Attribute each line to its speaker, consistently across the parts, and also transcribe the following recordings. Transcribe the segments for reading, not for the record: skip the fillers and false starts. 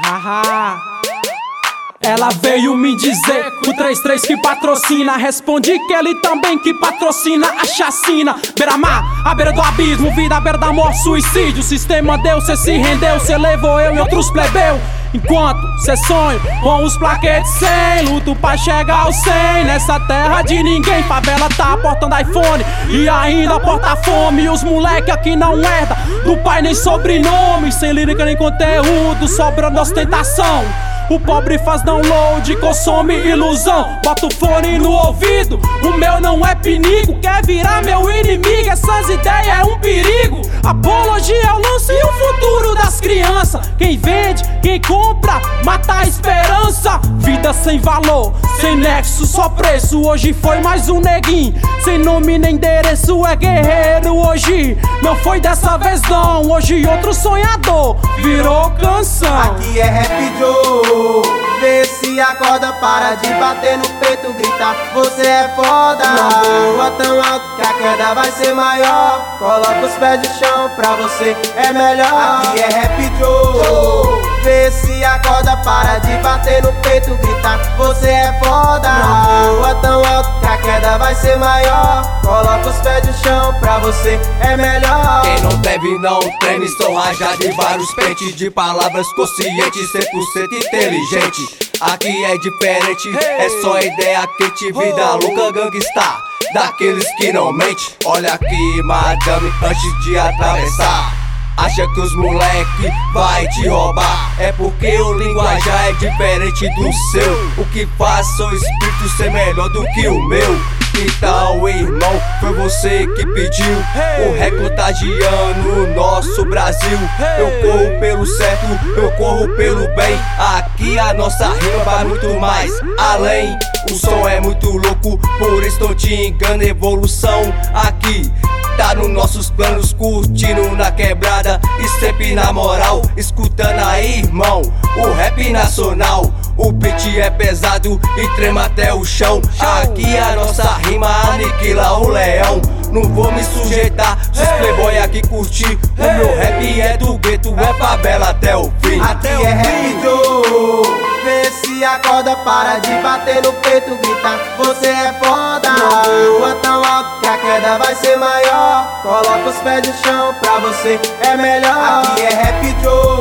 Speaker 1: Ela veio me dizer, o 33 que patrocina. Respondi que ele também que patrocina a chacina. Beira-mar, à beira do abismo, vida à beira da morte, suicídio. O sistema deu, cê se rendeu, cê levou eu e outros plebeu. Enquanto cê sonha com os plaquetes 100, luto pra chegar aos 100. Nessa terra de ninguém, favela tá portando iPhone e ainda porta fome. E os moleque aqui não herda do pai nem sobrenome. Sem lírica nem conteúdo, sobrando ostentação. O pobre faz download, consome ilusão. Bota o fone no ouvido, o meu não é pinico. Quer virar meu inimigo, essas ideias é um perigo. Apologia é o lance e o futuro das crianças. Quem vende, quem compra, mata a esperança. Vida sem valor, sem nexo, só preço. Hoje foi mais um neguinho, sem nome nem endereço. É guerreiro hoje, não foi dessa vez não. Hoje outro sonhador virou canção.
Speaker 2: Aqui é Rap Joe. Vê se acorda, para de bater no peito, grita, você é foda. Não voa tão alto que a queda vai ser maior. Coloca os pés no chão, pra você é melhor. Aqui é Rap Joe. Vê se acorda, para de bater no peito, grita, você é foda. Não voa tão alto que a queda vai ser maior. Coloca os pés no chão, pra você é melhor.
Speaker 3: Quem não deve não treme, sou rajado de vários pentes de palavras conscientes, 100% inteligente. Aqui é diferente, é só ideia quente, vida louca gangsta, daqueles que não mente. Olha aqui, madame, antes de atravessar, acha que os moleque vai te roubar. É porque o linguajar é diferente do seu. O que faz seu espírito ser melhor do que o meu. Então, irmão, foi você que pediu o recorde tagiano no nosso Brasil. Eu corro pelo certo, eu corro pelo bem. Aqui a nossa rima vai muito mais além. O som é muito louco, por isso não te engano. Evolução aqui tá nos nossos planos, curtindo na quebrada e sempre na moral. Escutando aí, irmão, o rap nacional. O beat é pesado e trema até o chão. Aqui a nossa rima aniquila o leão. Não vou me sujeitar, se os playboy aqui curtir. O meu rap é do gueto, é favela até o fim.
Speaker 2: Aqui é Rap Joe. Vê se acorda, para de bater no peito, grita, você é foda. Não voa tão alto que a queda vai ser maior. Coloca os pés no chão, pra você é melhor. Aqui é Rap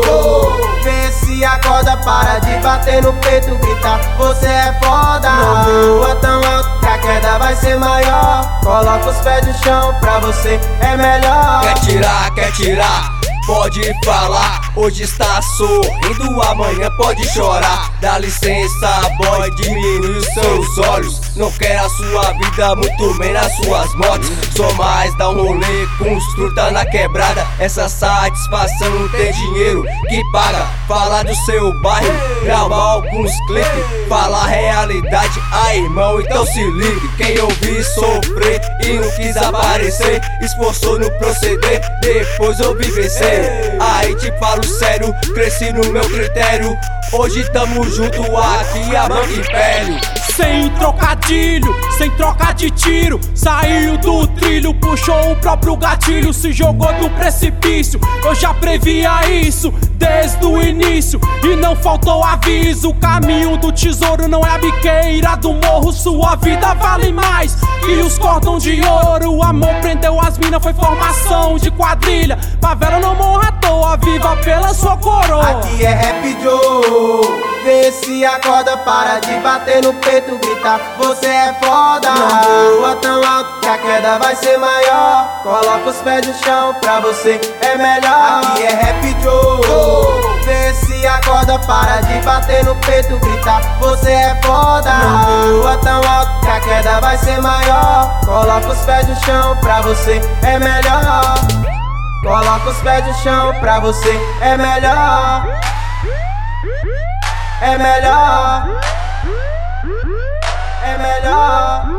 Speaker 2: Joe. Vê se acorda, para de bater no peito, grita, você é foda. Não voa tão alto que a queda vai ser maior. Coloca os pés no chão, pra você é melhor.
Speaker 3: Quer tirar, pode falar. Hoje está sorrindo, amanhã pode chorar. Dá licença, boy, diminui os seus olhos. Não quero a sua vida, muito menos as suas motos. Só mais dá um rolê com os truta na quebrada. Essa satisfação não tem dinheiro que paga. Falar do seu bairro, gravar alguns clipes, falar a realidade, irmão, então se ligue. Quem ouvi sofrer e não quis aparecer, esforçou no proceder, depois eu vi vencer. Aí te falo sério, cresci no meu critério. Hoje tamo junto aqui, a Banco Império.
Speaker 1: Sem trocadilho, sem troca de tiro, saiu do trilho, puxou o próprio gatilho, se jogou do precipício. Eu já previa isso desde o início e não faltou aviso. O caminho do tesouro não é a biqueira do morro. Sua vida vale mais que os cordões de ouro. O amor prendeu as minas, foi formação de quadrilha. Favela não morra à toa, viva pela sua coroa.
Speaker 2: Aqui é Rap Joe. Vê se acorda, para de bater no peito, grita, você é foda. Não voa tão alto que a queda vai ser maior. Coloca os pés no chão, pra você é melhor. Aqui é Rap Joe. Vê se acorda, para de bater no peito, grita, você é foda. Não voa tão alto que a queda vai ser maior. Coloca os pés no chão, pra você é melhor. Coloca os pés no chão, pra você é melhor. É melhor. É melhor.